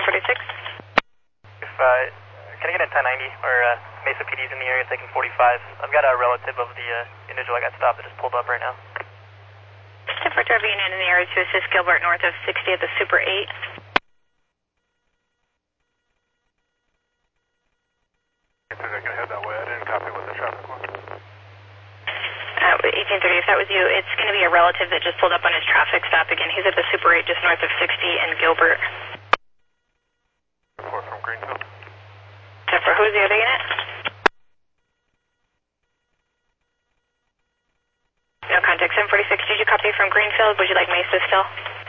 746. If, can I get in 1090 or Mesa PD's in the area taking 45? I've got a relative of the individual I got stopped that just pulled up right now. 10-4 unit in the area to assist Gilbert north of 60 at the Super 8. 1830, if that was you, it's going to be a relative that just pulled up on his traffic stop again. He's at the Super 8 just north of 60 and Gilbert. Report from Greenfield. For who's the other unit? No contact, 746. Did you copy from Greenfield? Would you like Mesa still?